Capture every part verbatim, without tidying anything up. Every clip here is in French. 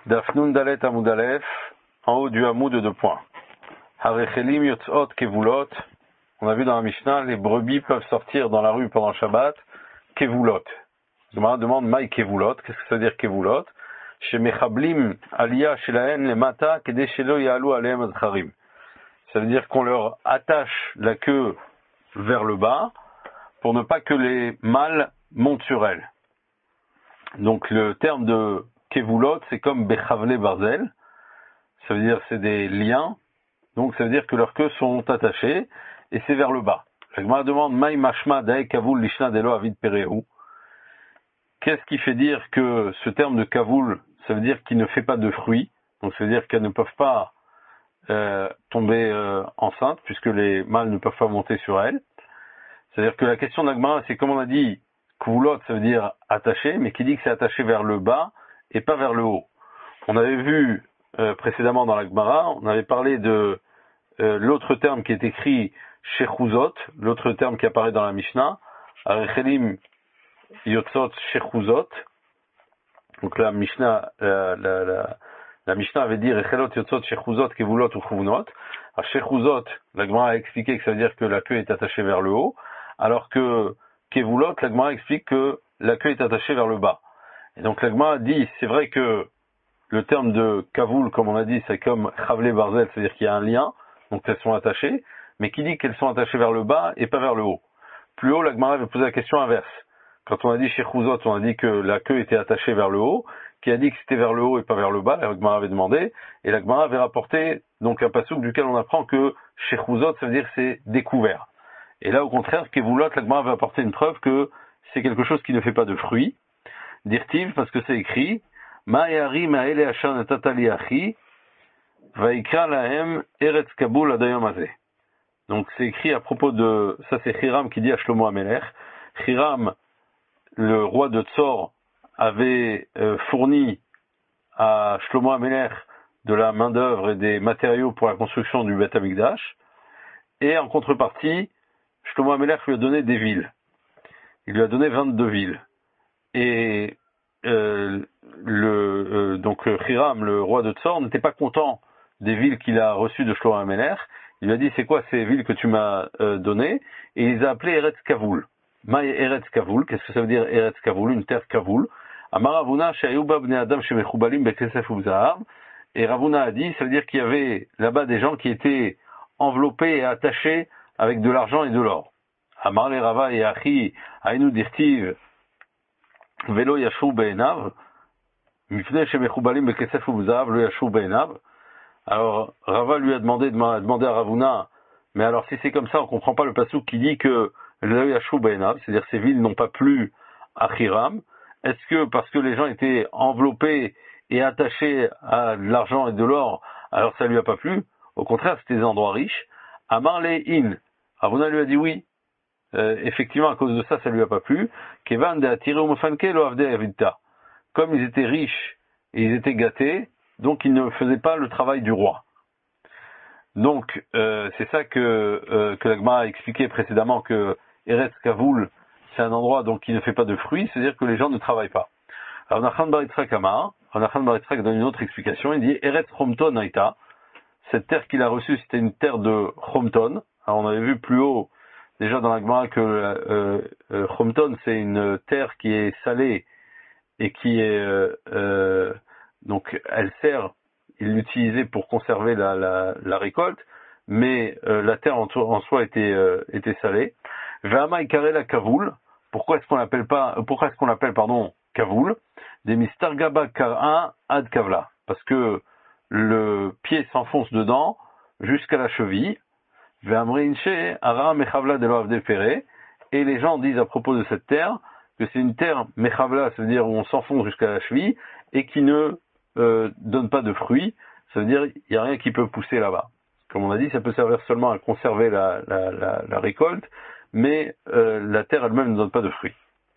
Dafnun Dalet Amoudalef, en haut du hamoud de deux points. Harechelim Yotzot Kevulot, on a vu dans la Mishnah, les brebis peuvent sortir dans la rue pendant le Shabbat, Kevulot. Je demande Maï Kevulot, qu'est-ce que ça veut dire Kevulot? Chez Mechablim Aliyah Shelaen le Mata, Kede Shelo Yalu Aleem Adcharim. Ça veut dire qu'on leur attache la queue vers le bas, pour ne pas que les mâles montent sur elle. Donc le terme de Kevulot, c'est comme Bechavle Barzel, ça veut dire c'est des liens, donc ça veut dire que leurs queues sont attachées, et c'est vers le bas. La Gemara demande, Maï Mashma Dae Kavul Lishna Delo Avid Pereu. Qu'est-ce qui fait dire que ce terme de Kavul, ça veut dire qu'il ne fait pas de fruits, donc ça veut dire qu'elles ne peuvent pas euh, tomber euh, enceintes, puisque les mâles ne peuvent pas monter sur elles. C'est-à-dire que la question de la Gemara, c'est comme on a dit, Kavulot, ça veut dire attaché, mais qui dit que c'est attaché vers le bas et pas vers le haut. On avait vu euh, précédemment dans la Gemara, on avait parlé de euh, l'autre terme qui est écrit Shechuzot, l'autre terme qui apparaît dans la Mishnah, Arechelim Yotzot Shechuzot. Donc la Mishnah, la, la, la, la Mishnah avait dit Rechelot Yotzot Shechuzot Kevulot ou Chuvnot. À Shechuzot, la Gemara a expliqué que ça veut dire que la queue est attachée vers le haut, alors que Kevulot, la Gemara explique que la queue est attachée vers le bas. Et donc la Gemara dit, c'est vrai que le terme de Kavul, comme on a dit, c'est comme Chavle Barzel, c'est-à-dire qu'il y a un lien, donc elles sont attachées, mais qui dit qu'elles sont attachées vers le bas et pas vers le haut. Plus haut, la Gemara avait posé la question inverse. Quand on a dit Shechuzot, on a dit que la queue était attachée vers le haut, qui a dit que c'était vers le haut et pas vers le bas, la Gemara avait demandé, et la Gemara avait rapporté donc un passouk duquel on apprend que Shechuzot, ça veut dire que c'est découvert. Et là, au contraire, Kevulot, la Gemara avait apporté une preuve que c'est quelque chose qui ne fait pas de fruits. Dirtiv, parce que c'est écrit, Ma'yari ma'ele ashan tatali achi, vaikra lahem eretz kabul adayom hazeh. Donc c'est écrit à propos de, ça c'est Hiram qui dit à Shlomo HaMelech. Hiram, le roi de Tzor, avait euh, fourni à Shlomo HaMelech de la main d'œuvre et des matériaux pour la construction du Beth Amikdash. Et en contrepartie, Shlomo HaMelech lui a donné des villes. Il lui a donné vingt-deux villes. Et euh, le euh, donc Hiram, le roi de Tzor, n'était pas content des villes qu'il a reçues de Shlomo HaMelech. Il lui a dit, c'est quoi ces villes que tu m'as euh, données? Et il les a appelées Eretz Kavul. Maï Eretz Kavul, qu'est-ce que ça veut dire Eretz Kavul, une terre Kavul? Amar Ravuna sheyuba bnei adam shemechubalim bekesef u'zahav. Et Ravuna a dit, ça veut dire qu'il y avait là-bas des gens qui étaient enveloppés et attachés avec de l'argent et de l'or. Amar le Rava et Achi Ainu dirtiv Velo yashu be'enav mifnei shemechubalim bekesef u'zahav lo yashu be'enav. Alors Rava lui a demandé, a demandé à Ravuna, mais alors si c'est comme ça, on comprend pas le passouk qui dit que lo yashu be'enav, c'est-à-dire ces villes n'ont pas plu à Hiram. Est-ce que parce que les gens étaient enveloppés et attachés à de l'argent et de l'or, alors ça lui a pas plu? Au contraire, c'était des endroits riches. Amar le in, Ravuna lui a dit oui. Euh, effectivement, à cause de ça, ça lui a pas plu. Kevan de attirer au mofanke lo avde avidta. Comme ils étaient riches et ils étaient gâtés, donc ils ne faisaient pas le travail du roi. Donc euh, c'est ça que euh, que la Gemara a expliqué précédemment, que Eretz Kavul, c'est un endroit donc qui ne fait pas de fruits, c'est-à-dire que les gens ne travaillent pas. Alors Nachman bar Yitzchak Amar, Nachman bar Yitzchak donne une autre explication. Il dit Eretz Chomton Aïta. Cette terre qu'il a reçue, c'était une terre de Chomton. Alors on avait vu plus haut déjà dans la Gemara que euh, euh, Chomton, c'est une terre qui est salée et qui est euh, euh, donc elle sert, il l'utilisait pour conserver la, la, la récolte, mais euh, la terre en, en soi était, euh, était salée. Vama ikare la Kavul. Pourquoi est-ce qu'on l'appelle pas, pourquoi est-ce qu'on l'appelle pardon Kavul? Des mistargaba kara ad kavla, parce que le pied s'enfonce dedans jusqu'à la cheville. Ve'amrinche ara mechavla de l'oavde pere. Et les gens disent à propos de cette terre que c'est une terre mechavla, ça veut dire où on s'enfonce jusqu'à la cheville et qui ne euh, donne pas de fruits. Ça veut dire il n'y a rien qui peut pousser là-bas. Comme on a dit, ça peut servir seulement à conserver la, la, la, la récolte, mais euh, la terre elle-même ne donne pas de fruits.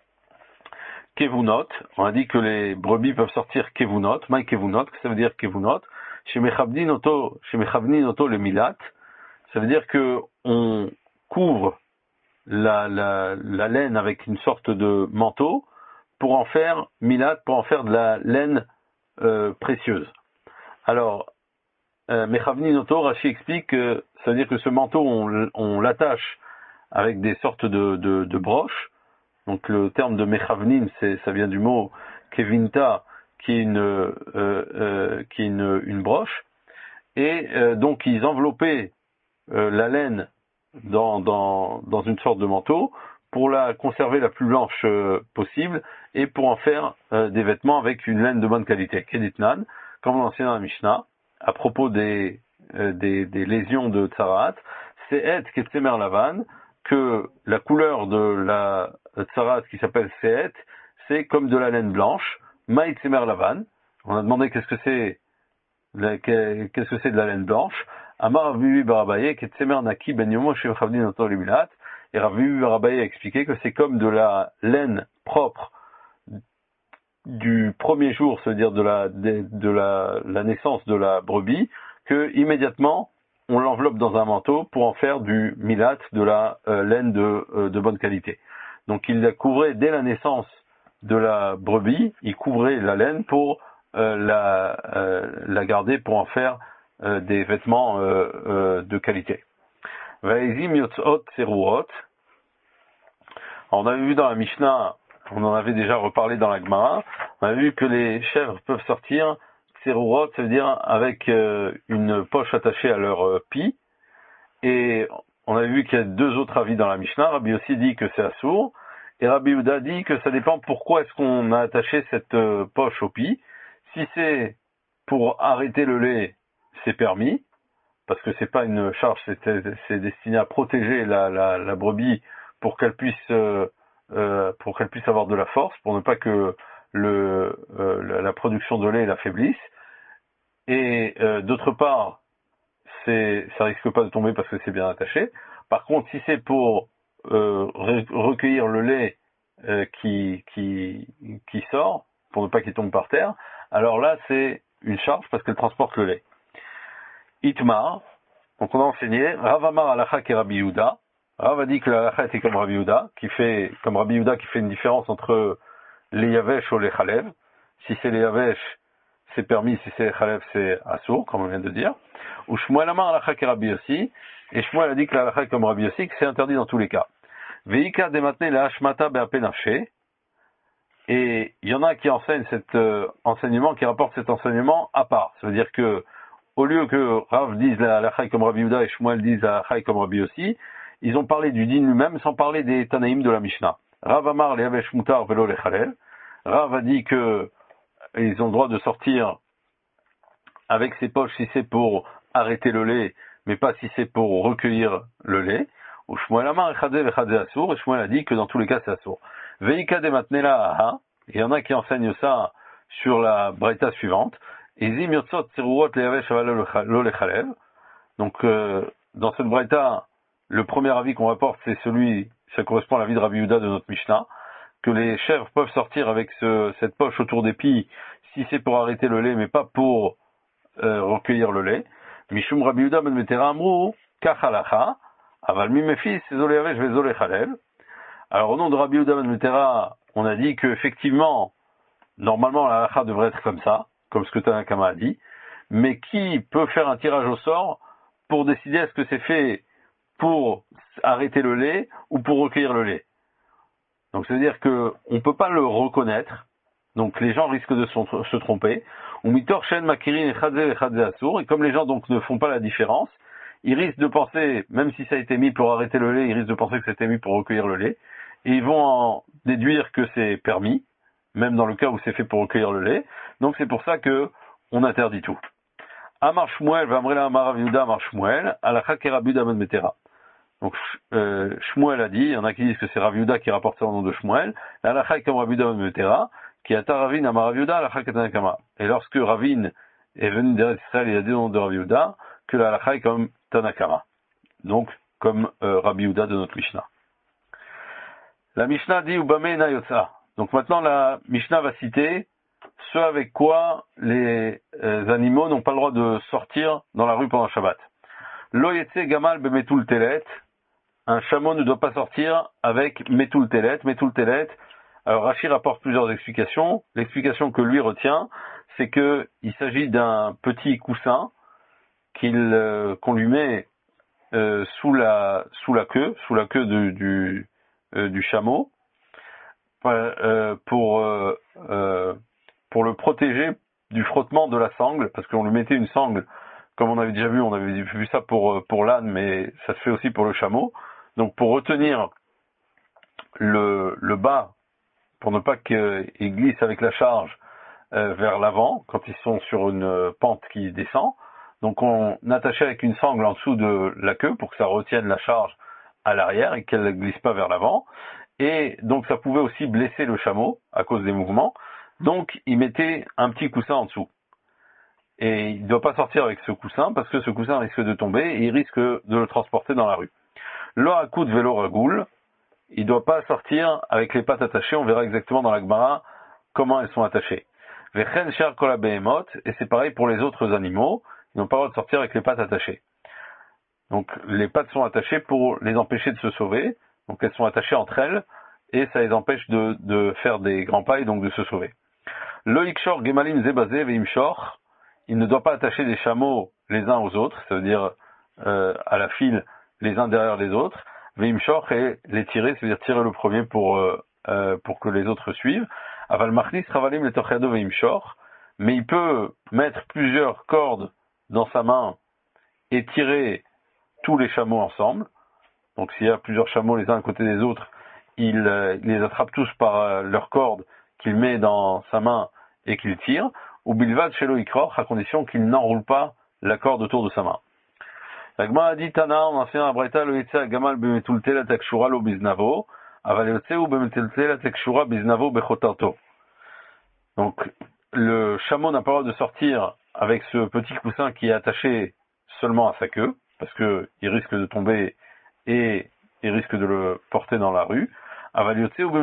Kevunot, on a dit que les brebis peuvent sortir kevunot, maï kevunot, que ça veut dire kevunot, chez mechavnin oto, chez mechavnin oto le milat, ça veut dire que on couvre la, la, la laine avec une sorte de manteau pour en faire milat, pour en faire de la laine euh, précieuse. Alors, euh, Mechavnin Oto, Rashi explique que ça veut dire que ce manteau, on, on l'attache avec des sortes de, de, de broches. Donc le terme de Mechavnin, c'est, ça vient du mot Kevinta, qui est une, euh, euh, qui est une, une broche. Et euh, donc ils enveloppaient euh, la laine dans, dans, dans une sorte de manteau pour la conserver la plus blanche euh, possible et pour en faire euh, des vêtements avec une laine de bonne qualité. Keditnan, comme on l'enseigne dans la Mishnah, à propos des, euh, des, des lésions de Tsarat, c'est et ketsemer lavan, que la couleur de la Tsarat qui s'appelle Seet, c'est comme de la laine blanche, Maïtsemer lavan. On a demandé qu'est-ce que c'est qu'est-ce que c'est de la laine blanche. Amar Rav Bibi bar Abaye, ketsemer naki ben yomo chez Chavdin Oto Libilat. Et Rav Bibi bar Abaye a expliqué que c'est comme de la laine propre du premier jour, c'est-à-dire de la, de, de la, la naissance de la brebis, que immédiatement on l'enveloppe dans un manteau pour en faire du milat, de la euh, laine de, euh, de bonne qualité. Donc il la couvrait dès la naissance de la brebis, il couvrait la laine pour euh, la, euh, la garder, pour en faire euh, des vêtements euh, euh, de qualité. Vaizim yotzot seruot. On avait vu dans la Mishnah, on en avait déjà reparlé dans la Gemara, on avait vu que les chèvres peuvent sortir, serurot, ça veut dire avec euh, une poche attachée à leur euh, pie, et on avait vu qu'il y a deux autres avis dans la Mishnah. Rabbi aussi dit que c'est assourd, et Rabbi Yehuda dit que ça dépend pourquoi est-ce qu'on a attaché cette euh, poche au pie. Si c'est pour arrêter le lait, c'est permis, parce que c'est pas une charge, c'est, c'est destiné à protéger la, la, la brebis pour qu'elle puisse euh, euh, pour qu'elle puisse avoir de la force, pour ne pas que le euh, la, la production de lait l'affaiblisse. Et euh, d'autre part, c'est ça risque pas de tomber parce que c'est bien attaché. Par contre, si c'est pour euh, re- recueillir le lait euh, qui qui qui sort, pour ne pas qu'il tombe par terre, alors là c'est une charge parce qu'elle transporte le lait. Itmar, donc on a enseigné Rav Amar Halacha et Rabbi Yehuda. Rav a dit que la Halacha était comme Rabbi Yehuda, qui fait comme Rabbi Yehuda qui fait une différence entre les Yavesh ou les Chalev. Si c'est les Yavesh, c'est permis, si c'est les Chalev, c'est assourd, comme on vient de dire. Ou Shmuel Amar Halacha et Rabbi Yossi, et Shmuel a dit que la Halacha est comme Rabbi Yossi, que c'est interdit dans tous les cas. Veika dematne la Hashmata be'apenafshe. Et il y en a qui enseignent cet euh, enseignement, qui rapportent cet enseignement à part. Ça veut dire que au lieu que Rav dise la halacha comme Rabbi Yehuda et Shmuel dise la halacha comme Rabbi Yossi, ils ont parlé du din lui-même sans parler des Tanaïm de la Mishnah. Rav Amar le Yavesh Mutar velo le Chalel. Rav a dit que ils ont le droit de sortir avec ses poches si c'est pour arrêter le lait, mais pas si c'est pour recueillir le lait. Ou Shmuel Amar echadze vechadze assour, et Shmuel a dit que dans tous les cas c'est assour. Veika de matnela aha. Il y en a qui enseignent ça sur la braïta suivante. Donc, euh, dans cette braïta, le premier avis qu'on rapporte, c'est celui, ça correspond à l'avis de Rabbi Yehuda de notre Mishnah, que les chèvres peuvent sortir avec ce, cette poche autour des pieds, si c'est pour arrêter le lait, mais pas pour euh, recueillir le lait. Mishum Rabbi Yehuda ben Metera amrou, kach halacha, aval mi mefis, zolé yavesh ve zolé chalev. Alors, au nom de Rabbi Yehuda ben Metera, on a dit que effectivement, normalement, la halacha devrait être comme ça, comme ce que Tanakama a dit, mais qui peut faire un tirage au sort pour décider est-ce que c'est fait pour arrêter le lait ou pour recueillir le lait? Donc, c'est-à-dire que on peut pas le reconnaître, donc les gens risquent de se tromper. Et comme les gens donc ne font pas la différence, ils risquent de penser, même si ça a été mis pour arrêter le lait, ils risquent de penser que c'était mis pour recueillir le lait, et ils vont en déduire que c'est permis, même dans le cas où c'est fait pour recueillir le lait. Donc c'est pour ça que on interdit tout. Amar Shmuel, Vamrela Amar Rav Yehuda Amar Shmuel, Halacha ke Rabbi Yehuda ben Metera. Donc euh, Shmuel a dit, il y en a qui disent que c'est Rav Yehuda qui rapporte ça au nom de Shmuel, la Halacha est comme Rabbi Yehuda ben Metera, qui a Ravin Amar Rav Yehuda, Halacha ke Tanakama. Et lorsque Ravin est venu d'Eretz Israël, il a dit au nom de Rav Yehuda que la Halacha est comme Tanakama. Donc comme euh, Rabbi Yehuda de notre Mishnah. La Mishnah dit Ubame na yotza. Donc maintenant la Mishnah va citer ce avec quoi les euh, animaux n'ont pas le droit de sortir dans la rue pendant Shabbat. Lo yetse gamal be metul telet. Un chameau ne doit pas sortir avec metul telet. Metul telet. Alors Rashi rapporte plusieurs explications. L'explication que lui retient, c'est que il s'agit d'un petit coussin qu'il, euh, qu'on lui met euh, sous la sous la queue, sous la queue de, du euh, du chameau, euh, pour euh, euh, pour le protéger du frottement de la sangle, parce qu'on lui mettait une sangle, comme on avait déjà vu, on avait vu ça pour pour l'âne, mais ça se fait aussi pour le chameau. Donc pour retenir le le bas, pour ne pas qu'il glisse avec la charge euh, vers l'avant quand ils sont sur une pente qui descend. Donc on attachait avec une sangle en dessous de la queue pour que ça retienne la charge à l'arrière et qu'elle ne glisse pas vers l'avant. Et donc ça pouvait aussi blesser le chameau à cause des mouvements. Donc il mettait un petit coussin en dessous. Et il ne doit pas sortir avec ce coussin parce que ce coussin risque de tomber et il risque de le transporter dans la rue. Lo hakoud velo ragoul, il ne doit pas sortir avec les pattes attachées. On verra exactement dans la Gemara comment elles sont attachées. Vechen shar kol habehemot, et c'est pareil pour les autres animaux. Ils n'ont pas le droit de sortir avec les pattes attachées. Donc les pattes sont attachées pour les empêcher de se sauver. Donc elles sont attachées entre elles et ça les empêche de, de faire des grands pas et donc de se sauver. Lo ikshor gemalim zebazé veimshor, il ne doit pas attacher des chameaux les uns aux autres, ça veut dire euh, à la file les uns derrière les autres. Veimshor et les tirer, ça veut dire tirer le premier pour euh, euh, pour que les autres suivent. Aval machnis ravalim le torchado veimshor, mais il peut mettre plusieurs cordes dans sa main et tirer tous les chameaux ensemble. Donc s'il y a plusieurs chameaux les uns à côté des autres, il, euh, il les attrape tous par euh, leurs cordes qu'il met dans sa main et qu'il tire. Ou bilvad shelo ikror, à condition qu'il n'enroule pas la corde autour de sa main. La Gemara a dit Tana, on a fait un braïta lo yitsa gamal bemetultel atakshura lo biznavo, aval yotse ou bemetultel atakshura biznavo bechotarto. Donc le chameau n'a pas le droit de sortir avec ce petit coussin qui est attaché seulement à sa queue, parce que il risque de tomber et il risque de le porter dans la rue. Mais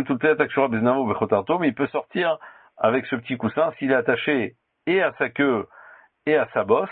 il peut sortir avec ce petit coussin s'il est attaché et à sa queue et à sa bosse.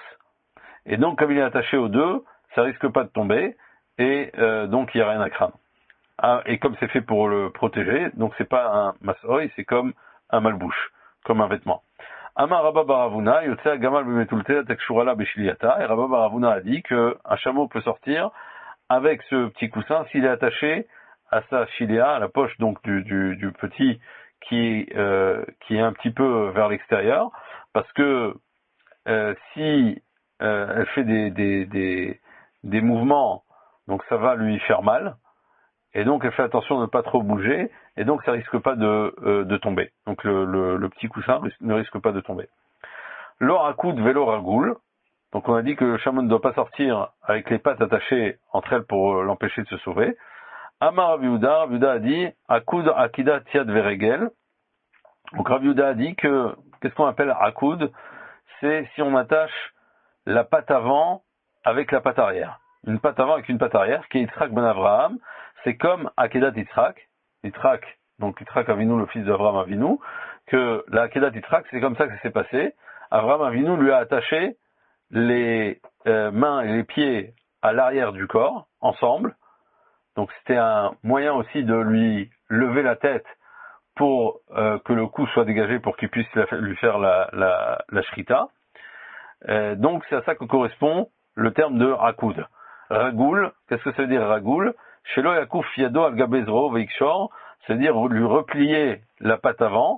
Et donc comme il est attaché aux deux, ça risque pas de tomber et euh, donc il n'y a rien à craindre. Ah, et comme c'est fait pour le protéger, donc c'est pas un masoi, c'est comme un malbouche, comme un vêtement. Amar Rabba Baravuna, Yotzea Gamal Bemetultea Tekshurala Beshiliata, et Rabba Baravuna a dit que un chameau peut sortir avec ce petit coussin s'il est attaché à sa chilia, à la poche donc du, du, du petit qui, euh, qui est un petit peu vers l'extérieur, parce que euh, si euh, elle fait des, des, des, des mouvements, donc ça va lui faire mal, et donc elle fait attention de ne pas trop bouger, et donc ça risque pas de, euh, de tomber. Donc le, le, le petit coussin ne risque pas de tomber. L'orakoud vélo ragoul, donc on a dit que le chameau ne doit pas sortir avec les pattes attachées entre elles pour euh, l'empêcher de se sauver. Amar Rav Yehuda, Rav Yehuda a dit akoud akida tiad veregel. Donc Rav Yehuda a dit que qu'est-ce qu'on appelle akoud, c'est si on attache la patte avant avec la patte arrière. Une patte avant avec une patte arrière, qui est Yitzhak ben Avraham, c'est comme Akedat Yitzhak, Yitzhak, donc Yitzhak Avinu, le fils d'Avraham Avinu, que la Akedat Yitzhak, c'est comme ça que ça s'est passé. Avraham Avinu lui a attaché les euh, mains et les pieds à l'arrière du corps, ensemble. Donc c'était un moyen aussi de lui lever la tête pour euh, que le cou soit dégagé pour qu'il puisse la, lui faire la, la, la shrita. Euh, donc c'est à ça que correspond le terme de rakoud. Ragoul, qu'est-ce que ça veut dire ragoul? Shelo yakouf yado al gabezro veikshor, c'est-à-dire lui replier la patte avant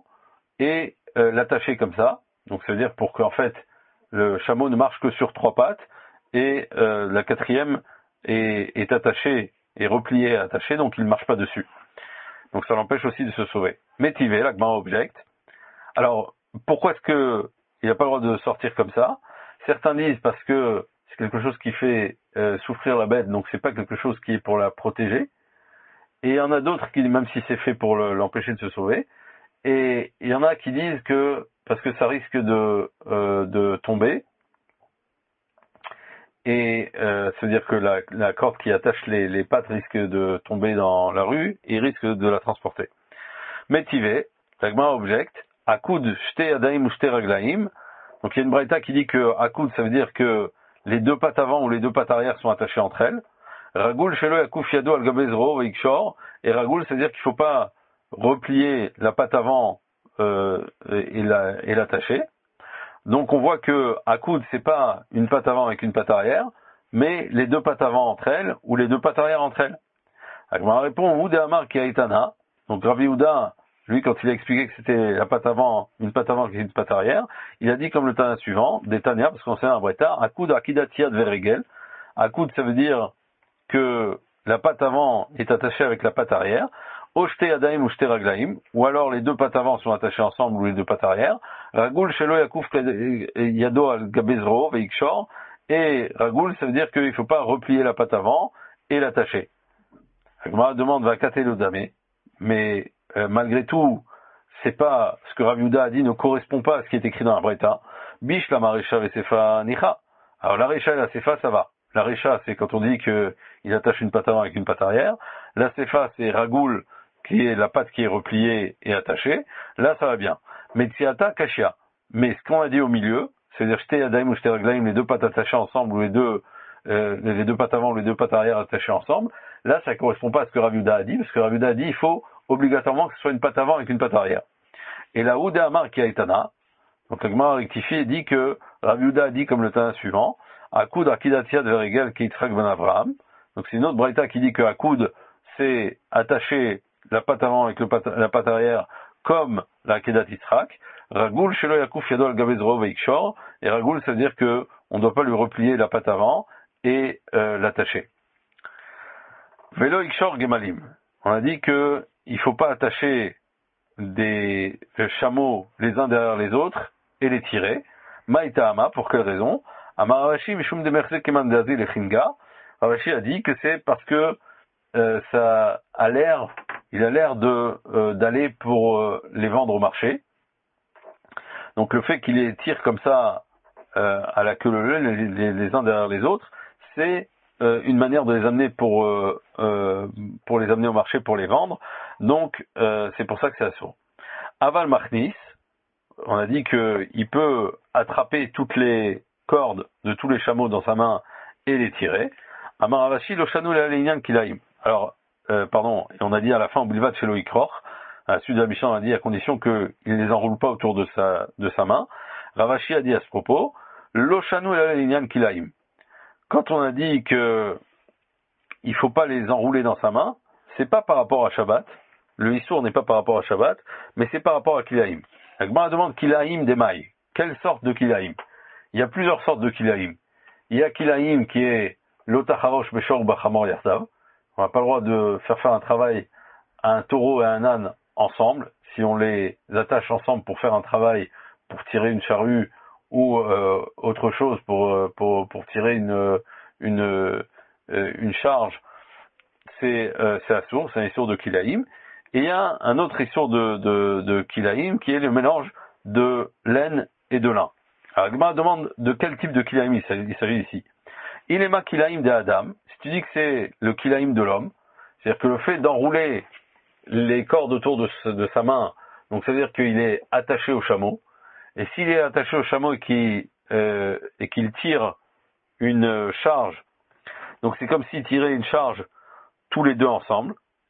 et euh, l'attacher comme ça. Donc ça veut dire pour qu'en fait le chameau ne marche que sur trois pattes et euh, la quatrième est, est attachée et repliée et attachée, donc il ne marche pas dessus. Donc ça l'empêche aussi de se sauver. Métivé, la Gemara objecte. Alors pourquoi est-ce que il n'a pas le droit de sortir comme ça? Certains disent parce que c'est quelque chose qui fait euh, souffrir la bête, donc c'est pas quelque chose qui est pour la protéger. Et il y en a d'autres qui, même si c'est fait pour le, l'empêcher de se sauver, et il y en a qui disent que parce que ça risque de, euh, de tomber, et euh, c'est-à-dire que la, la corde qui attache les, les pattes risque de tomber dans la rue et risque de la transporter. Métivé, Tagma objecte, akoud shte yadaim ou shte raglaim. Donc il y a une braïta qui dit que akoud ça veut dire que les deux pattes avant ou les deux pattes arrière sont attachées entre elles. Ragoul shelo yakouf yado al gabezro veikshor, et ragoul ça veut dire qu'il ne faut pas replier la patte avant euh, et, la, et l'attacher. Donc on voit que Akoud, c'est pas une patte avant avec une patte arrière, mais les deux pattes avant entre elles, ou les deux pattes arrière entre elles. Agmara répond, Ouda Amar qui a Itana. Donc Rabbi Ouda, lui, quand il a expliqué que c'était la patte avant, une patte avant et une patte arrière, il a dit comme le Tana suivant, des Tania, parce qu'on sait un bretard, Akoud Akidatia de Verigel. Akoud, ça veut dire que la patte avant est attachée avec la patte arrière. Oshte Adaim ou Shte Raglaim, ou alors les deux pattes avant sont attachées ensemble ou les deux pattes arrière. Ragoul Shelo Yakouf Yado al Gabezro Veikshor. Et Ragoul, ça veut dire qu'il ne faut pas replier la patte avant et l'attacher. Agmara demande va kater le damé, mais euh, malgré tout, c'est pas ce que Rav Yehuda a dit ne correspond pas à ce qui est écrit dans la Breta. Bish la marécha et sefa nicha. Alors la récha et la sefa ça va. La récha c'est quand on dit que il attache une patte avant avec une patte arrière. La sefa c'est ragoul qui est la patte qui est repliée et attachée. Là ça va bien. Mais tsiata kashia. Mais ce qu'on a dit au milieu, c'est-à-dire shte yadaim ou shte raglaim, les deux pattes attachées ensemble ou les deux euh, les deux pattes avant ou les deux pattes arrière attachées ensemble. Là, ça ne correspond pas à ce que Rav Yehuda a dit, parce que Rav Yehuda a dit il faut obligatoirement que ce soit une patte avant avec une patte arrière. Et là, Ouda Amar qui a Itana, donc le Gemara rectifie et dit que Rav Yehuda a dit comme le Tana suivant, Akoud Akidatia de Verigel qui Yitzhak ben Avraham. Donc c'est une autre braïta qui dit que Akoud c'est attacher la patte avant avec le patte, la patte arrière comme la Kedat Yitzhak. Ragoul Shelo Yakouf Yadol Gabezro Veikshor. Et Ragoul, ça veut dire que on ne doit pas lui replier la patte avant et euh, l'attacher. Velo Ikshor Gemalim. On a dit que il faut pas attacher des chameaux les uns derrière les autres et les tirer. Maïta Ama, pour quelle raison? Amaravashi Mishum de Merse Keman de Azil et Chinga. Ravashi a dit que c'est parce que euh, ça a l'air, il a l'air de euh, d'aller pour euh, les vendre au marché. Donc le fait qu'il les tire comme ça euh, à la queue leu les, les, les uns derrière les autres, c'est Euh, une manière de les amener pour euh, euh, pour les amener au marché pour les vendre. Donc euh, c'est pour ça que c'est assourd. Aval Machnis, on a dit que il peut attraper toutes les cordes de tous les chameaux dans sa main et les tirer. Amaravashi lo shanou la leinian kilaim. Alors euh, pardon, et on a dit à la fin Bilvat chez Loïkror, à la suite de la Mishnah, on a dit à condition que il ne les enroule pas autour de sa de sa main. Ravashi a dit à ce propos lo shanou la leinian kilaim. Quand on a dit que il faut pas les enrouler dans sa main, c'est pas par rapport à Shabbat. Le Issour n'est pas par rapport à Shabbat, mais c'est par rapport à Kilaïm. La Gemara demande Kilaïm des mailles. Quelle sorte de Kilaïm? Il y a plusieurs sortes de Kilaïm. Il y a Kilaïm qui est l'Otacharosh Beshor Bachamor Yartav. On n'a pas le droit de faire faire un travail à un taureau et à un âne ensemble. Si on les attache ensemble pour faire un travail, pour tirer une charrue, ou euh, autre chose pour pour pour tirer une une euh, une charge, c'est euh, c'est assour, c'est un issour de kilaïm. Et il y a un autre issour de de de kilaïm qui est le mélange de laine et de lin. Alors Gemara demande de quel type de kilaïm il s'agit, il s'agit ici. Il est ma kilaïm de Adam. Si tu dis que c'est le kilaïm de l'homme, c'est-à-dire que le fait d'enrouler les cordes autour de, de sa main, donc c'est-à-dire qu'il est attaché au chameau. Et s'il est attaché au chameau et qu'il euh, et qu'il tire une charge, donc c'est comme s'il tirait une charge tous les deux ensemble.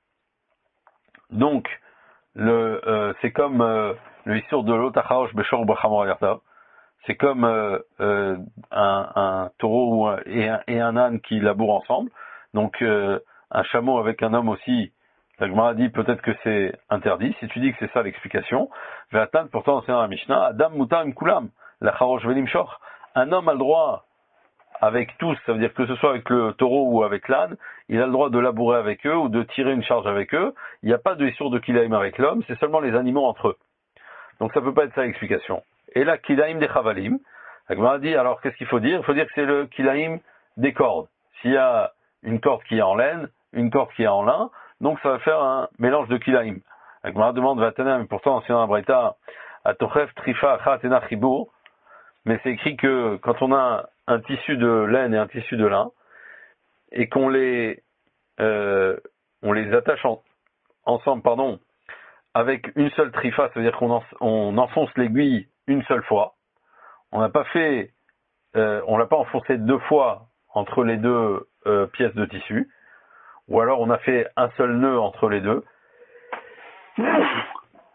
Donc le euh, c'est comme euh, le histoire de l'Otachaosh Beshor Bachamor Yartav. C'est comme euh, euh, un, un taureau et un, et un âne qui labourent ensemble. Donc euh, un chameau avec un homme aussi. La Gemara dit peut-être que c'est interdit. Si tu dis que c'est ça l'explication, je vais atteindre pourtant c'est dans la Mishnah. Adam mutam kulam la charosh velim shor. Un homme a le droit avec tous, ça veut dire que ce soit avec le taureau ou avec l'âne, il a le droit de labourer avec eux ou de tirer une charge avec eux. Il n'y a pas de issur de kilaïm avec l'homme, c'est seulement les animaux entre eux. Donc ça peut pas être ça l'explication. Et là kilaïm des chavalim. La Gemara dit alors qu'est-ce qu'il faut dire? Il faut dire que c'est le kilaïm des cordes. S'il y a une corde qui est en laine, une corde qui est en lin, donc ça va faire un mélange de kilaïm. La Gemara demande Vatana, mais pourtant c'est dans la Braïta, à Tochef Trifa Achat Ena Chibour, mais c'est écrit que quand on a un tissu de laine et un tissu de lin, et qu'on les euh, on les attache en, ensemble, pardon, avec une seule trifa, ça veut dire qu'on en, on enfonce l'aiguille une seule fois. On n'a pas fait, euh, on l'a pas enfoncé deux fois entre les deux euh, pièces de tissu, ou alors on a fait un seul nœud entre les deux.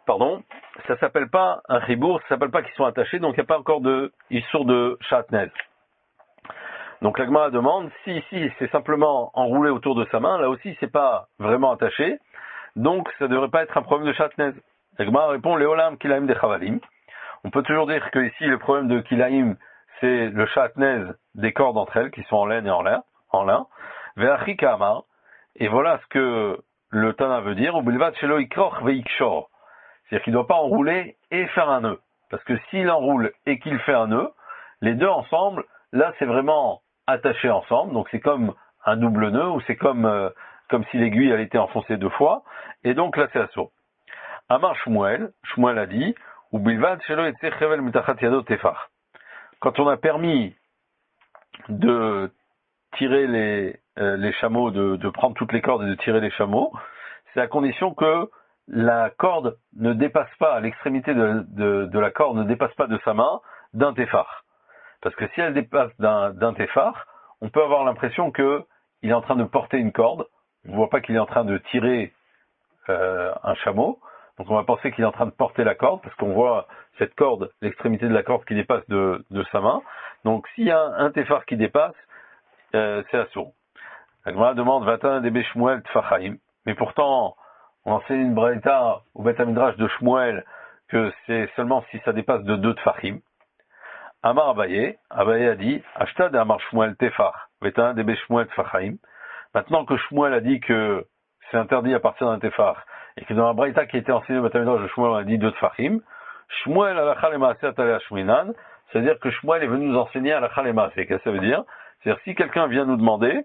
pardon, ça s'appelle pas un chibour, ça s'appelle pas qu'ils sont attachés, donc il n'y a pas encore de issur de shatnez. Donc la Gemara demande, si ici c'est simplement enroulé autour de sa main, là aussi c'est pas vraiment attaché, donc ça ne devrait pas être un problème de shatnez. La Gemara répond, Léolam kilaim de chavalim. On peut toujours dire que ici le problème de kilaim, c'est le shatnez des cordes entre elles, qui sont en laine et en lin, en lin. Ve'achi ka'amar. Et voilà ce que le Tana veut dire, Ubilvat shelo ikroch veikshor. C'est-à-dire qu'il ne doit pas enrouler et faire un nœud. Parce que s'il enroule et qu'il fait un nœud, les deux ensemble, là c'est vraiment attaché ensemble, donc c'est comme un double nœud, ou c'est comme euh, comme si l'aiguille elle était enfoncée deux fois, et donc là c'est assourd. Amar Shmuel, Shmuel a dit, ou bilvad shelo etze chevel mitachat yado tefar. Quand on a permis de tirer les euh, les chameaux, de, de prendre toutes les cordes et de tirer les chameaux, c'est à condition que la corde ne dépasse pas, l'extrémité de, de, de la corde ne dépasse pas de sa main d'un tefar. Parce que si elle dépasse d'un, d'un tefar, on peut avoir l'impression qu'il est en train de porter une corde. On ne voit pas qu'il est en train de tirer euh, un chameau. Donc on va penser qu'il est en train de porter la corde, parce qu'on voit cette corde, l'extrémité de la corde qui dépasse de, de sa main. Donc s'il y a un, un tefar qui dépasse, euh, c'est assourd. La Gemara demande Vatan debe Shmuel tfachaim. Mais pourtant, on enseigne une braïta au Beth Midrash de Shmuel que c'est seulement si ça dépasse de deux tfachim. Amar Abaye, Abaye a dit, Ashtad Amar Shmuel Tefar, Vetan Debe Shmuel Tfachaim. Maintenant que Shmuel a dit que c'est interdit à partir d'un Tefar, et que dans la Braïta qui était enseignée au Batamidrash de Shmuel, on a dit deux Tfachim, Shmuel Alachal Emaaseh Ataleh Shminan, c'est-à-dire que Shmuel est venu nous enseigner Alachal Emaaseh. Qu'est-ce que ça veut dire? C'est-à-dire si quelqu'un vient nous demander,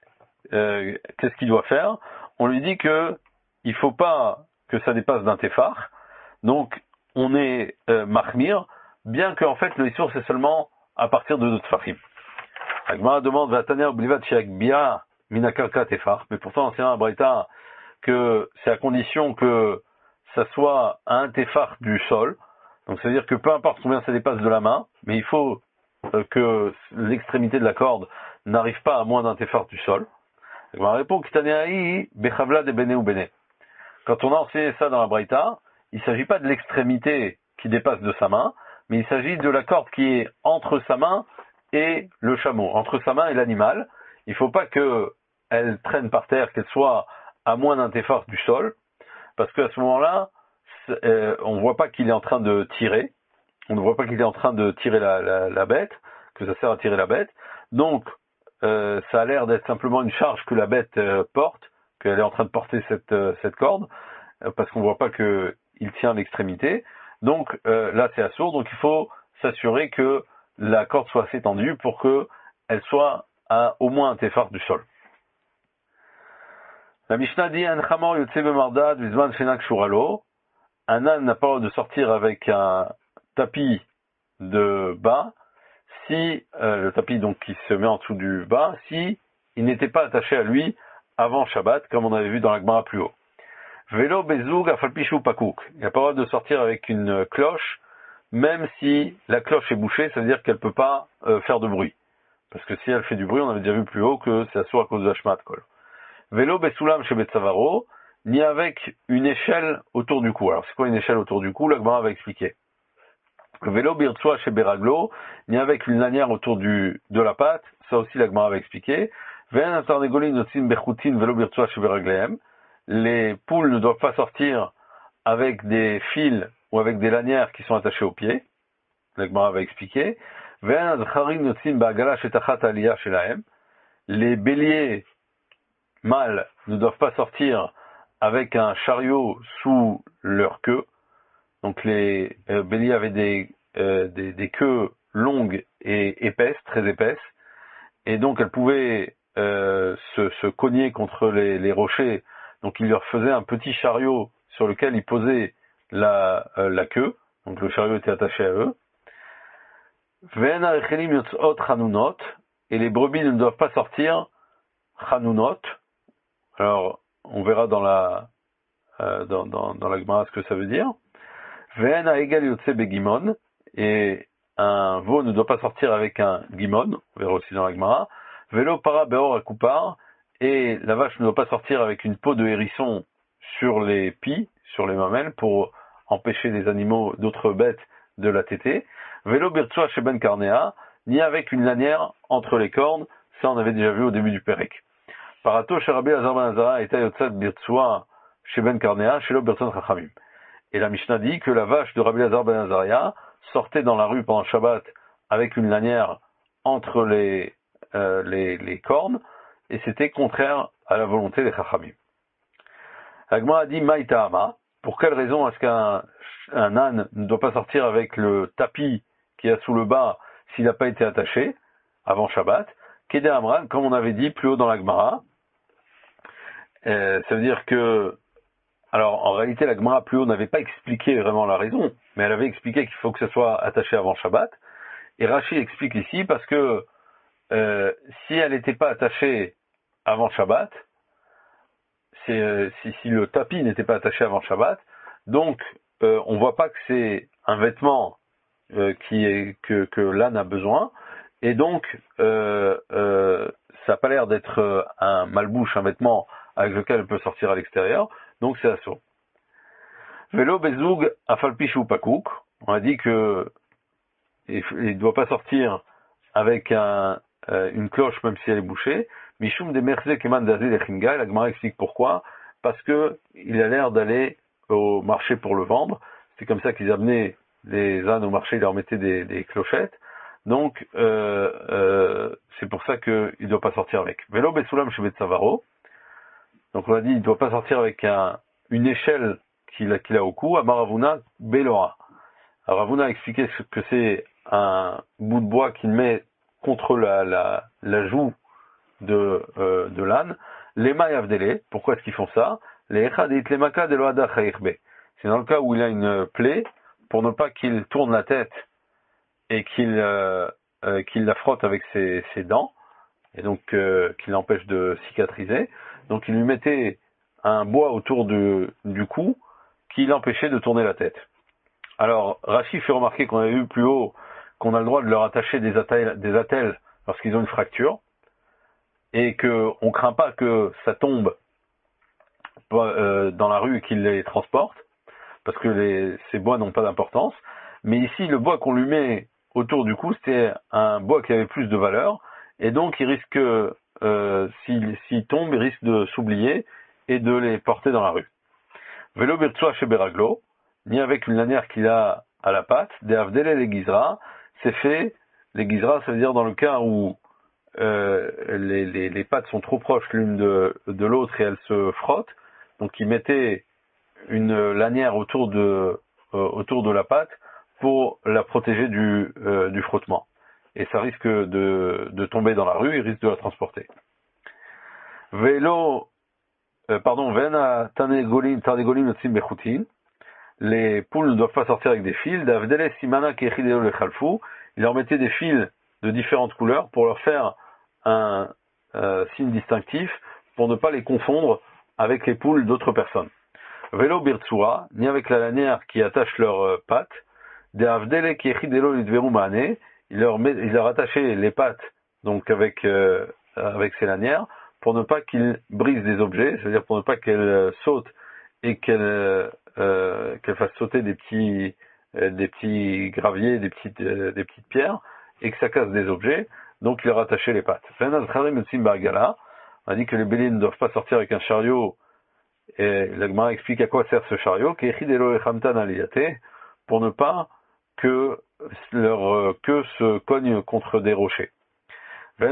euh, qu'est-ce qu'il doit faire, on lui dit que il faut pas que ça dépasse d'un Tefar, donc on est euh, Mahmir, bien qu'en fait le Issour c'est seulement à partir de deux Tfachim. La Gemara demande Vatania oblivat shiak bia minakarka tefar, mais pourtant c'est un Braïta que c'est à condition que ça soit à un tefar du sol. Donc c'est à dire que peu importe combien ça dépasse de la main, mais il faut euh, que l'extrémité de la corde n'arrive pas à moins d'un tefar du sol. La Gemara répond Kitaneaï bechavla de bene ou bene. Quand on a enseigné ça dans la Braïta, il ne s'agit pas de l'extrémité qui dépasse de sa main, mais il s'agit de la corde qui est entre sa main et le chameau, entre sa main et l'animal. Il ne faut pas qu'elle traîne par terre, qu'elle soit à moins d'un tefar du sol, parce qu'à ce moment-là, euh, on ne voit pas qu'il est en train de tirer, on ne voit pas qu'il est en train de tirer la, la, la bête, que ça sert à tirer la bête. Donc, euh, ça a l'air d'être simplement une charge que la bête euh, porte, qu'elle est en train de porter cette, euh, cette corde, euh, parce qu'on ne voit pas qu'il tient l'extrémité. Donc euh, là c'est assourd, donc il faut s'assurer que la corde soit assez tendue pour qu'elle soit à au moins un tefar du sol. La Mishnah dit un chamor yotze bemardad vizman shenak shuralo. Un âne n'a pas le droit de sortir avec un tapis de bas, si euh, le tapis donc qui se met en dessous du bas, si il n'était pas attaché à lui avant Shabbat, comme on avait vu dans la Gemara plus haut. Vélo bezoug afalpishu pakouk. Il n'a pas le droit de sortir avec une cloche, même si la cloche est bouchée, ça veut dire qu'elle ne peut pas euh, faire de bruit. Parce que si elle fait du bruit, on avait déjà vu plus haut que c'est assourd à cause de la shmat kol. Vélo besoulam chez Betsavaro, ni avec une échelle autour du cou. Alors c'est quoi une échelle autour du cou? La Gemara va expliquer. Vélo birtsua chez Beraglo, ni avec une lanière autour du, de la patte, ça aussi la Gemara va expliquer. Ve'en atarnegolin notzin bechutin vélo birtsua chez Beraglehem. Les poules ne doivent pas sortir avec des fils ou avec des lanières qui sont attachées aux pieds. La Gemara va expliquer. Les béliers mâles ne doivent pas sortir avec un chariot sous leur queue. Donc les euh, béliers avaient des, euh, des, des queues longues et épaisses, très épaisses. Et donc elles pouvaient euh, se, se cogner contre les, les rochers. Donc il leur faisait un petit chariot sur lequel ils posaient la, euh, la queue. Donc le chariot était attaché à eux. Et les brebis ne doivent pas sortir chanunot. Alors on verra dans la euh, dans, dans, dans la Gemara ce que ça veut dire. Et un veau ne doit pas sortir avec un gimon. On verra aussi dans la Gemara. Velo para beor akupar. Et la vache ne doit pas sortir avec une peau de hérisson sur les pieds, sur les mamelles, pour empêcher les animaux, d'autres bêtes de la téter. Velo birtsua chez Ben Karnea, ni avec une lanière entre les cornes, ça on avait déjà vu au début du Pérec. Parato chez Rabbi Elazar ben Azara était yotzat birtsua chez Ben Karnea, chez lo birtson chachamim. Et la Mishnah dit que la vache de Rabbi Elazar ben Azaria sortait dans la rue pendant le Shabbat avec une lanière entre les, euh, les, les cornes, et c'était contraire à la volonté des chachamim. Agma a dit Maïtahama. Pour quelle raison est-ce qu'un un âne ne doit pas sortir avec le tapis qui est sous le bas s'il n'a pas été attaché avant Shabbat? Kede Amran, comme on avait dit plus haut dans la Gemara, euh, ça veut dire que, alors en réalité la Gemara plus haut n'avait pas expliqué vraiment la raison, mais elle avait expliqué qu'il faut que ce soit attaché avant Shabbat. Et Rashi explique ici parce que euh, si elle n'était pas attachée avant Shabbat, c'est, euh, si, si le tapis n'était pas attaché avant Shabbat, donc euh, on voit pas que c'est un vêtement euh, qui est, que, que l'âne a besoin, et donc euh, euh, ça n'a pas l'air d'être un malbouche, un vêtement avec lequel elle peut sortir à l'extérieur, donc c'est assaut. Vélo bezoug afalpish ou pakouk, on a dit que il ne doit pas sortir avec un, euh, une cloche même si elle est bouchée. Mishum de Merze Keman Dazil et Chinga, la Gemara explique pourquoi, parce que il a l'air d'aller au marché pour le vendre. C'est comme ça qu'ils amenaient les ânes au marché, ils leur mettaient des, des clochettes. Donc euh, euh, c'est pour ça qu'il ne doit pas sortir avec. Vélo Besoulam chez Betsavaro. Donc on a dit il ne doit pas sortir avec un, une échelle qu'il a, qu'il a au cou. Amaravuna Belora. Alors Ravuna a expliqué que c'est un bout de bois qu'il met contre la, la, la joue de, euh, de l'âne. Les maïavdele, pourquoi est-ce qu'ils font ça? Les echad et itlemaka de l'oada chayichbe. C'est dans le cas où il a une plaie, pour ne pas qu'il tourne la tête et qu'il euh, euh, qu'il la frotte avec ses, ses dents, et donc euh, qu'il l'empêche de cicatriser. Donc il lui mettait un bois autour de, du cou qui l'empêchait de tourner la tête. Alors, Rashi fait remarquer qu'on avait vu plus haut qu'on a le droit de leur attacher des attelles, des attelles lorsqu'ils ont une fracture, et qu'on ne craint pas que ça tombe euh, dans la rue et qu'ils les transportent, parce que les, ces bois n'ont pas d'importance. Mais ici, le bois qu'on lui met autour du cou, c'était un bois qui avait plus de valeur, et donc il risque, euh, s'il, s'il tombe, il risque de s'oublier et de les porter dans la rue. Vélo Birtsua chez Beraglo, ni avec une lanière qu'il a à la patte, des avdele et les gizra, c'est fait, les gizra, ça veut dire dans le cas où euh, les, les, les pattes sont trop proches l'une de, de l'autre et elles se frottent, donc il mettait une lanière autour de, euh, autour de la patte pour la protéger du, euh, du frottement. Et ça risque de, de tomber dans la rue, il risque de la transporter. Vélo, euh, pardon, vena tanegolim, tanegolim yotzim bechutin. Les poules ne doivent pas sortir avec des fils. D'avdele simana kechideo le khalfou. Il leur mettait des fils de différentes couleurs pour leur faire un euh, signe distinctif pour ne pas les confondre avec les poules d'autres personnes. Vélo birtsua, ni avec la lanière qui attache leurs euh, pattes. D'avdele kechideo lidveru maane. Il leur met, il leur attachait les pattes donc avec euh, avec ces lanières pour ne pas qu'ils brisent des objets, c'est-à-dire pour ne pas qu'elles euh, sautent et qu'elles euh, qu'elles fassent sauter des petits euh, des petits graviers, des petites euh, des petites pierres et que ça casse des objets. Donc il leur attachait les pattes. On a dit que les béliers ne doivent pas sortir avec un chariot. Et la Gemara explique à quoi sert ce chariot, pour ne pas que leur queue se cogne contre des rochers. Les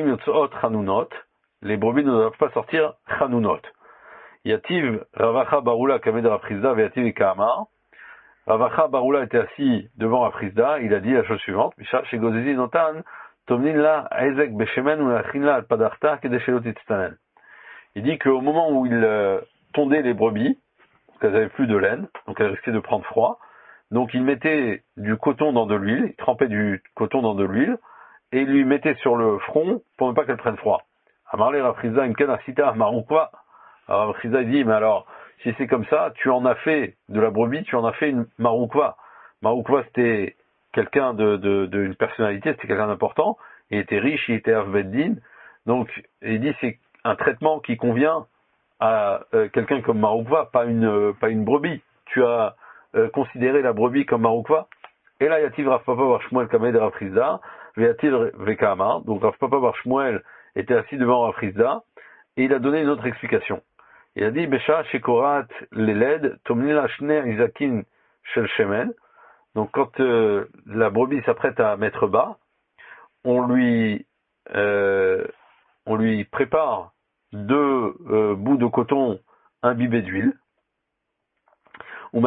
brebis ne doivent pas sortir chanunot. Yativ Ravacha Barula Kamed Raprizda Veyativ Kaamar. Ravacha Barula était assis devant Raprizda, il a dit la chose suivante, Misha Shegozezi Notan, Tomnin la Ezek Beshemen ou la Chinla al Padarta Kedeshelot Itztanen. Il dit qu'au moment où il euh, tondait les brebis, parce qu'elles n'avaient plus de laine, donc elles risquaient de prendre froid, donc il mettait du coton dans de l'huile, il trempait du coton dans de l'huile, et il lui mettait sur le front pour ne pas qu'elle prenne froid. Amarle Raprizda Imken Asita Marukwa. Alors Raprizda dit, mais alors, si c'est comme ça, tu en as fait de la brebis, tu en as fait une Marukwa. Marukwa, c'était quelqu'un de, de, de une personnalité, c'était quelqu'un d'important, il était riche, il était Avbeddin, donc il dit c'est un traitement qui convient à euh, quelqu'un comme Marukwa, pas une, euh, pas une brebis. Tu as euh, considérer la brebis comme Maroukva? Et là, Yativ Rav Papa Bar Shmuel Kamed Rav Chizda, Yativ Vekama. Donc Rav Papa Bar Shmuel était assis devant Rav Chizda, et il a donné une autre explication. Il a dit, Besha Shekorat Leled, Tomnila Shner Izakin Shel Shemen. Donc quand euh, la brebis s'apprête à mettre bas, on lui, euh, on lui prépare deux euh, bouts de coton imbibés d'huile. Et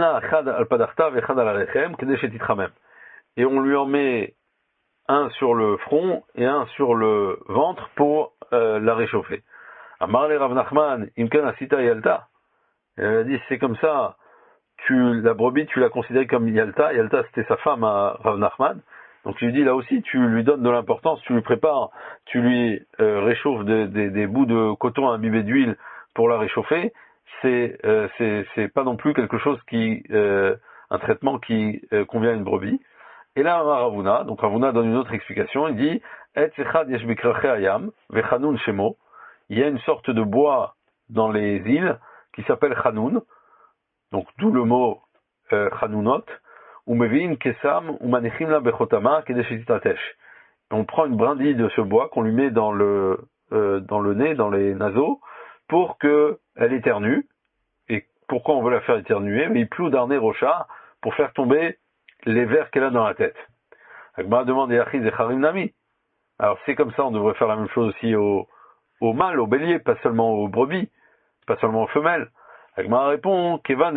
on lui en met un sur le front et un sur le ventre pour euh, la réchauffer. Amarle Rav Nachman, Imken Asita Yalta. Elle a dit, c'est comme ça, tu, la brebis, tu l'as considérée comme Yalta. Yalta, c'était sa femme à Rav Nachman. Donc il lui dit, là aussi, tu lui donnes de l'importance, tu lui prépares, tu lui euh, réchauffes des, des, des bouts de coton imbibés d'huile pour la réchauffer. C'est, euh, c'est, c'est pas non plus quelque chose qui, euh, un traitement qui euh, convient à une brebis. Et là, Ravuna, donc Ravuna donne une autre explication, il dit, Et Echad yesh bikrache hayam, vechanun shemo. Il y a une sorte de bois dans les îles qui s'appelle Chanoun, donc d'où le mot euh, Chanounot, ou Mevin Kesam, ou Manechim la Bechotama, Kedeshititatesh. On prend une brindille de ce bois qu'on lui met dans le, euh, dans le nez, dans les naseaux, pour qu'elle éternue. Et pourquoi on veut la faire éternuer? Mais il ploue d'arné rocha pour faire tomber les vers qu'elle a dans la tête. Agma demande Yachiz et Charim Nami. Alors c'est comme ça, on devrait faire la même chose aussi au au mâle, au bélier, pas seulement aux brebis, pas seulement aux femelles. Agma répond, Kevan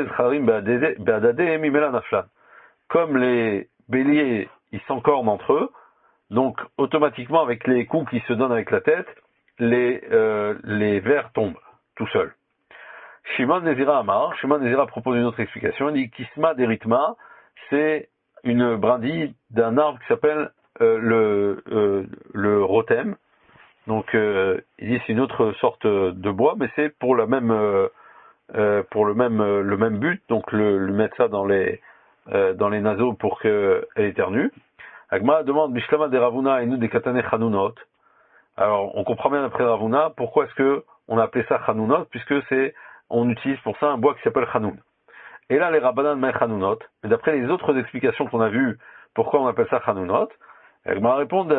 comme les béliers, ils s'encornent entre eux, donc automatiquement avec les coups qui se donnent avec la tête, les, euh, les vers tombent tout seuls. Shimon Nezira Amar, Shimon Nezira propose une autre explication, il dit Kisma Deritma, c'est une brindille d'un arbre qui s'appelle euh, le, euh, le rotem. Donc, euh, il dit c'est une autre sorte de bois, mais c'est pour la même, euh, euh, pour le même, euh, le même but. Donc, le, lui mettre ça dans les, euh, dans les naseaux pour qu'elle éternue. Agma demande Bishlama de Ravuna et nous des Katane Chanunot. Alors, on comprend bien d'après Ravuna pourquoi est-ce que on a appelé ça Chanunot, puisque c'est, on utilise pour ça un bois qui s'appelle Chanoun. Et là, les Rabbanan met Chanunot. Mais d'après les autres explications qu'on a vues, pourquoi on appelle ça Chanunot, elle m'a répondu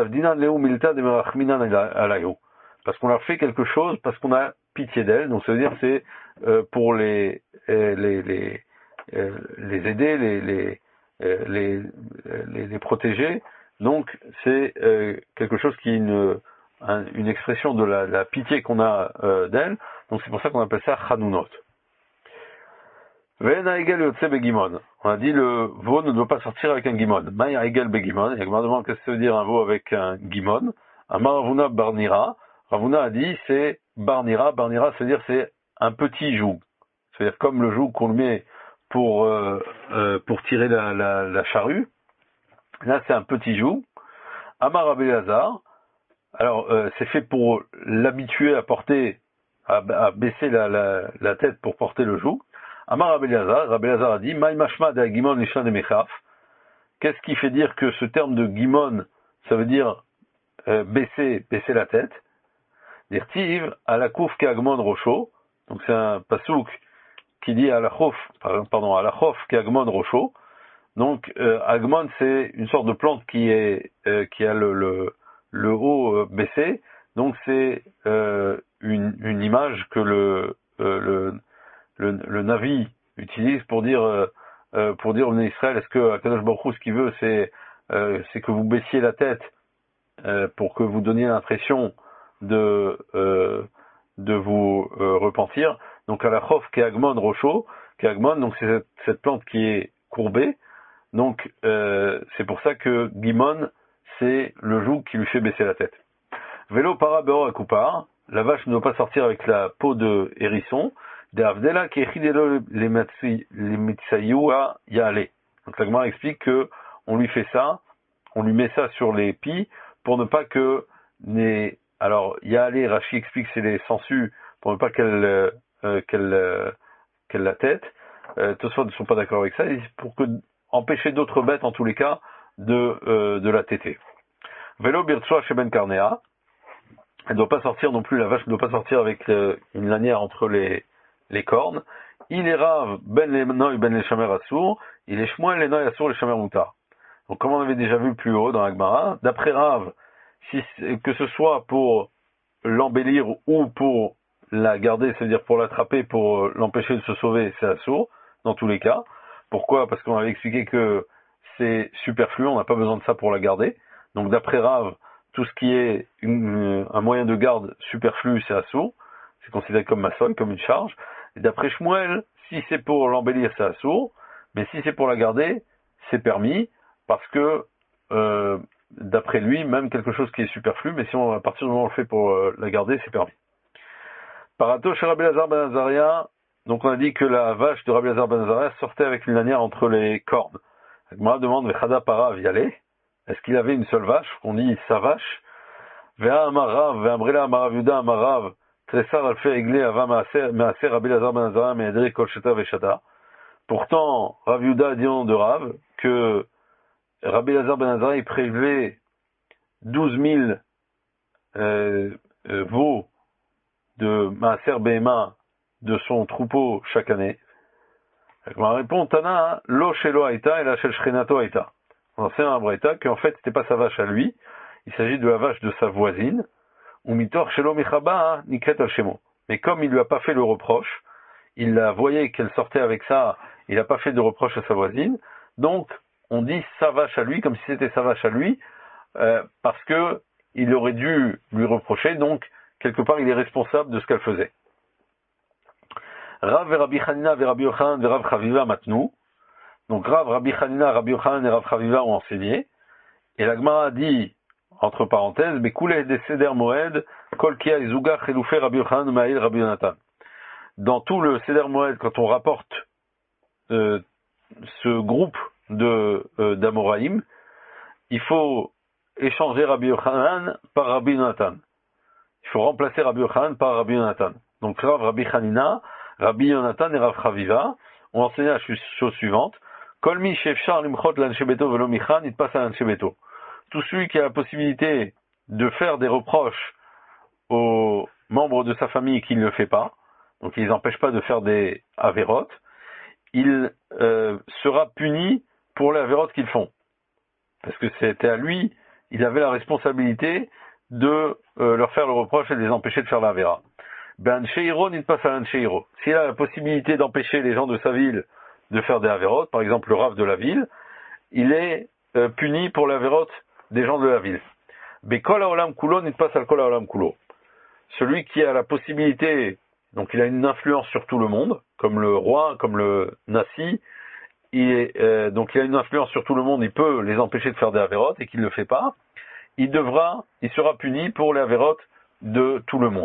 parce qu'on leur fait quelque chose, parce qu'on a pitié d'elle. Donc ça veut dire c'est euh, pour les les les euh, les aider, les les les les, les protéger. Donc c'est euh, quelque chose qui est une un, une expression de la, la pitié qu'on a euh, d'elle. Donc c'est pour ça qu'on appelle ça Chanunot. On a dit le veau ne doit pas sortir avec un gimon. Maya egel begimon. Et on demande qu'est-ce que ça veut dire un veau avec un gimon. Amar Ravuna barnira. Ravuna a dit c'est barnira. Barnira, c'est-à-dire c'est un petit joug. C'est-à-dire comme le joug qu'on met pour euh, euh, pour tirer la, la, la charrue. Là c'est un petit joug. Amar Abelazar. Alors euh, c'est fait pour l'habituer à porter, à, à baisser la, la, la tête pour porter le joug. Amar Rabbi Elazar, Rabbi Elazar a dit, Maï mashma de gimon lishan de mechaf. Qu'est-ce qui fait dire que ce terme de gimon, ça veut dire euh, baisser, baisser la tête? Dirtiv, à la kouf keagmon rocho. Donc c'est un pasouk qui dit à la chof, pardon, à la chof keagmon rocho. Donc euh, agmon c'est une sorte de plante qui est euh, qui a le le, le haut euh, baissé. Donc c'est euh, une une image que le euh, le Le, le Navi utilise pour dire euh, euh, pour dire au Israël, est-ce que Akadosh Baruch Hu, ce qu'il veut, c'est euh, c'est que vous baissiez la tête euh, pour que vous donniez l'impression de euh, de vous euh, repentir. Donc à la chof keagmon rocho, keagmon, donc c'est cette, cette plante qui est courbée. Donc euh, c'est pour ça que gimon, c'est le joug qui lui fait baisser la tête. Vélo para beor à coupar, la vache ne doit pas sortir avec la peau de hérisson. De Avdela qui les Mitsayua Yale. Donc la Gemara explique que on lui fait ça, on lui met ça sur les pieds pour ne pas que les alors Yale, Rashi explique que c'est les sangsues pour ne pas qu'elle euh, qu'elle euh, qu'elle la tête. Euh, Tosfot ne sont pas d'accord avec ça, et pour que empêcher d'autres bêtes en tous les cas de euh, de la téter. Vélo Birtsua Sheben Karnea. Elle ne doit pas sortir non plus, la vache ne doit pas sortir avec euh, une lanière entre les les cornes. il est Rav ben les noy ben les shamer assour, il est Shmuel les noy assour les shamer mutar. Donc comme on avait déjà vu plus haut dans la Gemara, d'après Rav, si, que ce soit pour l'embellir ou pour la garder, c'est-à-dire pour l'attraper, pour l'empêcher de se sauver, c'est assour, dans tous les cas. Pourquoi? Parce qu'on avait expliqué que c'est superflu, on n'a pas besoin de ça pour la garder. Donc d'après Rav, tout ce qui est une, un moyen de garde superflu, c'est assour. C'est considéré comme maçon, comme une charge. Et d'après Shmuel, si c'est pour l'embellir, c'est assour. Mais si c'est pour la garder, c'est permis. Parce que, euh, d'après lui, même quelque chose qui est superflu, mais si on, à partir du moment où on le fait pour euh, la garder, c'est permis. Parato chez Rabbi Lazar ben Azaria, donc on a dit que la vache de Rabbi Lazar ben Azaria sortait avec une lanière entre les cornes. Agmara demande, Vechada para vialé, est-ce qu'il avait une seule vache? On dit sa vache. Vea amarav, vea ambrela amarav yuda amarav, tresar alfe egle ava maaser Rabbi Lazar ben Azaria meedre kol sheta veshata. Pourtant, Rav Yuda a dit au nom de Rav que Rabbi Lazar ben Azaria il prélevait douze mille euh, euh, veaux de Maaser Behema de son troupeau chaque année. On répond Tana, lo shelo aita et la shel shrenato aita. On enseigne à Braïta qu'en fait c'était pas sa vache à lui, il s'agit de la vache de sa voisine. Ou mitor shelo michaba nikret al shemo. Mais comme il lui a pas fait le reproche, il la voyait qu'elle sortait avec ça, il n'a pas fait de reproche à sa voisine, donc on dit sa vache à lui comme si c'était sa vache à lui, euh, parce que il aurait dû lui reprocher, donc quelque part il est responsable de ce qu'elle faisait. Rav et Rabbi Chanina et Rabbi Yochanan et Rav Chaviva matnou. Donc Rav, Rabbi Chanina, Rabbi Yochanan et Rav Chaviva ont enseigné. Et la Gemara a dit, entre parenthèses, Bekouleh de Seder Moed, Kol Kia Izuga Cheloufé Rabbi Yochanan Maïl Rabbi Yonatan. Dans tout le Seder Moed, quand on rapporte euh, ce groupe de euh, d'Amoraïm, il faut échanger Rabbi Yochanan par Rabbi Yonatan. Il faut remplacer Rabbi Yochanan par Rabbi Yonatan. Donc Rav, Rabbi Chanina, Rabbi Yonatan et Rav Chaviva ont enseigné la chose suivante. Kol mi shefshar limchot l'anchebeto velo michan, il passe à l'anchebeto. Tout celui qui a la possibilité de faire des reproches aux membres de sa famille qui ne le fait pas, donc il ne les empêche pas de faire des avérotes, il euh, sera puni pour les avérotes qu'ils font. Parce que c'était à lui, il avait la responsabilité de euh, leur faire le reproche et de les empêcher de faire l'avéra. Ben Sheiro n'est pas à Sheiro. S'il a la possibilité d'empêcher les gens de sa ville de faire des avérotes, par exemple le rave de la ville, il est euh, puni pour l'avérote des gens de la ville. Bekol haolam kulo n'est pas al kol haolam kulo. Celui qui a la possibilité, donc il a une influence sur tout le monde, comme le roi, comme le nasi, il est, euh, donc il a une influence sur tout le monde, il peut les empêcher de faire des avérotes et qu'il ne le fait pas, il devra, il sera puni pour les avérotes de tout le monde.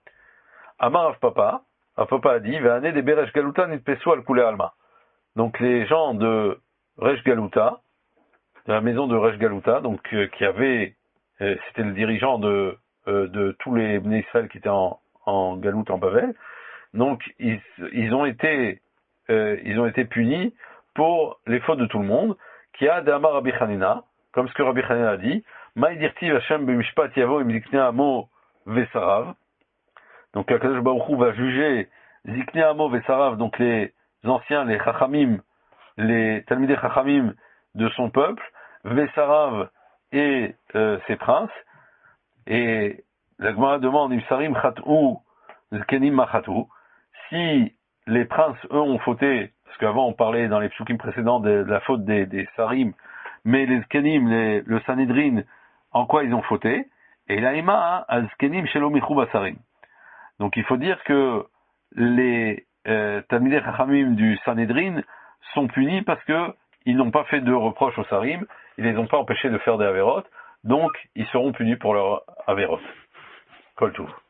Amar Rav Papa, Rav Papa a dit, Ve'ane de Beresh Galuta nitpesu al kule alma. Donc les gens de Resh Galuta, de la maison de Resh Galuta, donc euh, qui avait, euh, c'était le dirigeant de euh, de tous les Bnei Israël qui étaient en, en Galout en Bavel, donc ils, ils ont été euh, ils ont été punis pour les fautes de tout le monde, qui a d'Amar Rabbi Chanina, comme ce que Rabbi Chanina a dit, Maïdirti Hashem b'mishpat yavo im zikne amo vesarav. Donc Akadosh Baruch Hu va juger zikne amo vesarav, donc les anciens, les chachamim, les talmidei chachamim de son peuple, vesarav et euh, ses princes. Et la Gemara demande Imsarim chatou zkenim machatou. Si les princes eux ont fauté, parce qu'avant on parlait dans les psukim précédents de, de la faute des, des sarim, mais les zkenim, les, le Sanhedrin, en quoi ils ont fauté? Et l'aïma al zkenim shelo michou basarim. Donc il faut dire que les euh, talmidei chachamim du Sanhedrin sont punis parce que ils n'ont pas fait de reproches aux sarim, ils les ont pas empêchés de faire des avérotes, donc ils seront punis pour leur avérotes. Kol Tov.